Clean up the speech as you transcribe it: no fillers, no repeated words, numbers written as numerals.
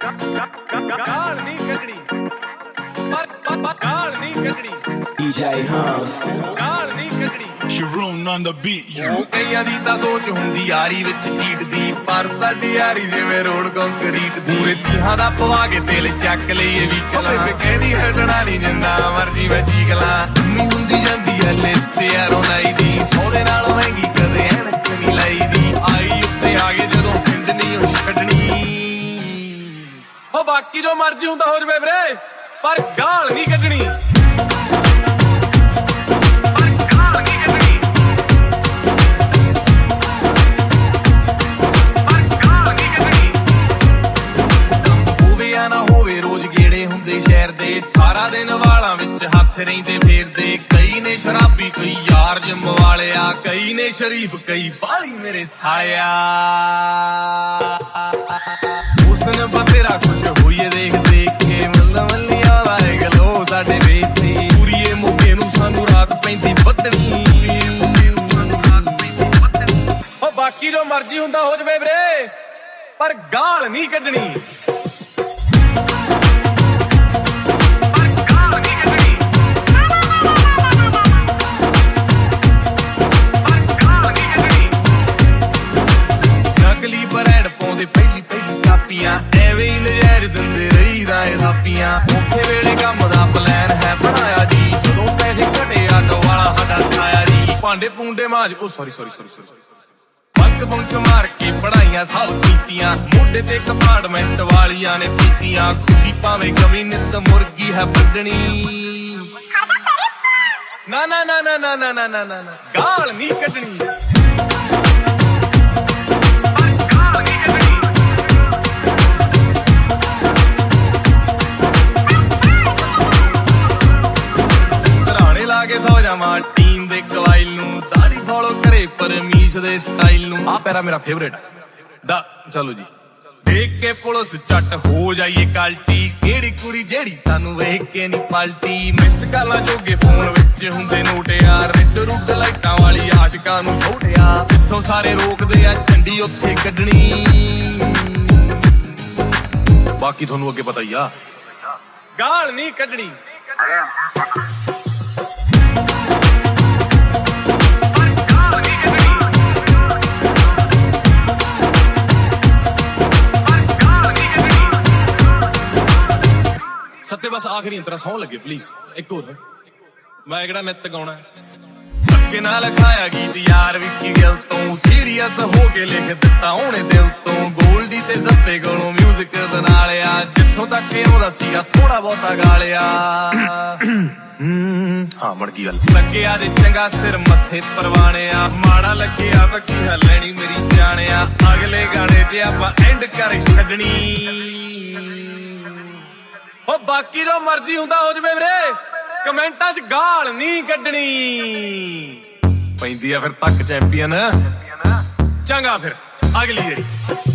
ਗਾਲ ਨਹੀਂ ਕੱਢਣੀ ਪਰ ਗਾਲ ਨਹੀਂ ਕੱਢਣੀ DJ Hums ਗਾਲ ਨਹੀਂ ਕੱਢਣੀ Sharoon on the beat, ਕਈਆਂ ਦੀ ਤਾਂ ਸੋਚ ਹੁੰਦੀ ਯਾਰੀ ਵਿੱਚ ਚੀਟਦੀ ਪਰ ਸਾਡੀ ਯਾਰੀ ਜਿਵੇਂ ਰੋਡ ਕੰਕਰੀਟ ਦੀ ਪੂਰੇ ਤੀਹਾਂ ਦਾ ਪਵਾ ਕੇ ਦਿਲ ਚੱਕ ਲਈਏ ਵੀ ਕਲਾ ਕਹਿੰਦੀ ਹਟਣਾ ਨਹੀਂ ਜਿੰਨਾ ਮਰਜੀ ਮੈਂ ਚੀਕਲਾ ਨਹੀਂ ਹੁੰਦੀ ਜਾਂਦੀ ਐ ਲਿਸਟ ਯਾਰੋਂ ਨਾਈ ਦੀ ਸੌਦੇ ਨਾਲੋਂ ਮਹਿੰਗੀ ਕਦੇ ਐਨਕ ਨਹੀਂ ਲਾਈਦੀ ਆਈ ਉੱਤੇ ਆ ਗਏ ਜਦੋਂ ਪਿੰਡ ਨਹੀਂ ਉਹ ਛੱਡਣੀ ਹੋ ਬਾਕੀ ਜੋ ਮਰਜੀ ਹੁੰਦਾ ਹੋ ਜਵੇ ਵੀਰੇ ਪਰ ਗਾਲ ਨਹੀਂ ਕੱਢਣੀ ਸ਼ਹਿਰ ਦੇ ਸਾਰਾ ਦਿਨ ਵਾਲਾਂ ਵਿੱਚ ਹੱਥ ਰਹਿੰਦੇ ਫੇਰਦੇ ਕਈ ਨੇ ਸ਼ਰਾਬੀ ਕਈ ਯਾਰ ਜਿੰਮ ਵਾਲਿਆ ਕਈ ਨੇ ਸ਼ਰੀਫ ਕਈ ਬਾਲੀ ਮੇਰੇ ਸਾਲਿਆ ਹੁਸਨ ਬਤੇਰਾ ਕੁਛ ਹੋਈਏ ਦੇਖ ਦੇਖ ਕੇ ਮੱਲਾ ਮੱਲੀਆਂ ਦਾ ਗਲੋ ਸਾਡੇ ਵੇਸੀ ਪੂਰੀਏ ਮੋਕੇ ਨੂੰ ਸਾਨੂੰ ਰਾਤ ਪੈਂਦੀ ਬੱਦਣੀ ਹੋ ਬਾਕੀ ਜੋ ਮਰਜੀ ਹੁੰਦਾ ਹੋ ਜਵੇ ਵੀਰੇ ਪਰ ਗਾਲ ਨਹੀਂ ਕੱਢਣੀ ਪਹਿਲੀ ਕਾਪੀਆਂ ਐਵੇਂ ਹੀ ਨਜ਼ਾਰੇ ਦਿੰਦੇ ਰਹੀਦਾ ਏ ਥਾਪੀਆਂ ਔਖੇ ਵੇਲੇ ਕੰਮ ਦਾ ਪਲਾਨ ਹੈ ਬਣਾਇਆ ਜੀ ਜਦੋਂ ਪੈਸੇ ਘਟੇ ਆਟੋ ਵਾਲਾ ਸਾਡਾ ਖਾਇਆ ਜੀ ਭਾਂਡੇ ਪੂੰਡੇ ਮਾਜ ਉਹ ਸੌਰੀ ਬੰਕ ਮਾਰ ਕੇ ਪੜਾਈਆਂ ਸਭ ਕੀਤੀਆਂ ਮੋਢੇ ਤੇ ਕੰਪਾਰਟਮੈਂਟ ਵਾਲੀਆਂ ਨੇ ਪੀਤੀਆਂ ਖੁਸ਼ੀ ਭਾਵੇਂ ਕਵੀ ਨਿੱਤ ਮੁਰਗੀ ਹੈ ਵੱਢਣੀ ਨਾ ਗਾਲ ਨਹੀਂ ਕੱਢਣੀ ਸੋ ਜਾਵਾਂ ਟੀਮ ਦੇ ਕਵਾਇਲ ਨੂੰ ਦਾੜੀ ਫੋਲੋ ਕਰੇ ਪਰਮੀਸ਼ ਦੇ ਸਟਾਈਲ ਨੂੰ ਆ ਪੈਰਾ ਮੇਰਾ ਫੇਵਰੇਟ ਦਾ ਚਲੋ ਜੀ ਦੇਖ ਕੇ ਪੁਲਿਸ ਚੱਟ ਹੋ ਜਾਈਏ ਕਲਟੀ ਕਿਹੜੀ ਕੁੜੀ ਜਿਹੜੀ ਸਾਨੂੰ ਵੇਖ ਕੇ ਨਹੀਂ ਪਲਟੀ ਮਿਸ ਕਾਲਾਂ ਜੋਗੇ ਫੋਨ ਵਿੱਚ ਹੁੰਦੇ ਨੋਟ ਯਾਰ ਰਿੱਟ ਰੁੱਟ ਲਾਈਟਾਂ ਵਾਲੀ ਆਸ਼ਿਕਾਂ ਨੂੰ ਛੋਟਿਆ ਜਿੱਥੋਂ ਸਾਰੇ ਰੋਕਦੇ ਆ ਝੰਡੀ ਉੱਥੇ ਕੱਢਣੀ ਬਾਕੀ ਤੁਹਾਨੂੰ ਅੱਗੇ ਪਤਾ ਹੀ ਆ ਗਾਲ ਨਹੀਂ ਕੱਢਣੀ ਸੱਤੇ ਬਸ ਆਖਰੀ ਅੰਤਰਾ ਸੌਂ ਲੱਗੇ ਪਲੀਜ਼ ਇੱਕ ਹੋਰ ਮੈਂ ਕਿਹੜਾ ਨਿੱਤ ਗਾਉਣਾ ਧੱਕੇ ਨਾਲ ਖਾਇਆ ਗੀਤ ਯਾਰ ਵਿੱਕੀ ਗਿਲ ਤੋਂ ਸੀਰੀਅਸ ਹੋ ਕੇ ਲਿਖ ਦਿੱਤਾ ਉਹਨੇ ਦਿਲ ਤੋਂ ਗੋਲਡੀ ਤੇ ਜ਼ੱਤੇ ਕੋਲੋਂ ਮਿਊਜ਼ਿਕ ਬਣਾ ਲਿਆ ਜਿੱਥੋਂ ਤੱਕ ਉਹਦਾ ਸੀਗਾ ਥੋੜਾ ਬਹੁਤਾ ਗਾਲਿਆ ਹਾਂ ਮੜ ਗਈ ਗੱਲ ਲੱਗਿਆ ਦੇ ਚੰਗਾ ਸਿਰ ਮੱਥੇ ਪਰਵਾਣਿਆ ਮਾੜਾ ਲੱਗਿਆ ਤਾਂ ਕੀ ਲੈਣੀ ਮੇਰੀ ਜਾਣਿਆ ਅਗਲੇ ਗਾਣੇ 'ਚ ਆਪਾਂ ਐਂਡ ਕਰ ਛੱਡਣੀ ਹੋ ਬਾਕੀ ਜੋ ਮਰਜੀ ਹੁੰਦਾ ਹੋ ਜਵੇ ਵੀਰੇ ਕਮੈਂਟਾਂ 'ਚ ਗਾਲ ਨਹੀਂ ਕੱਢਣੀ ਪੈਂਦੀ ਆ ਫਿਰ ਤੱਕ ਚੈਂਪੀਅਨ ਚੰਗਾ ਫਿਰ ਅਗਲੀ ਜਿਹੜੀ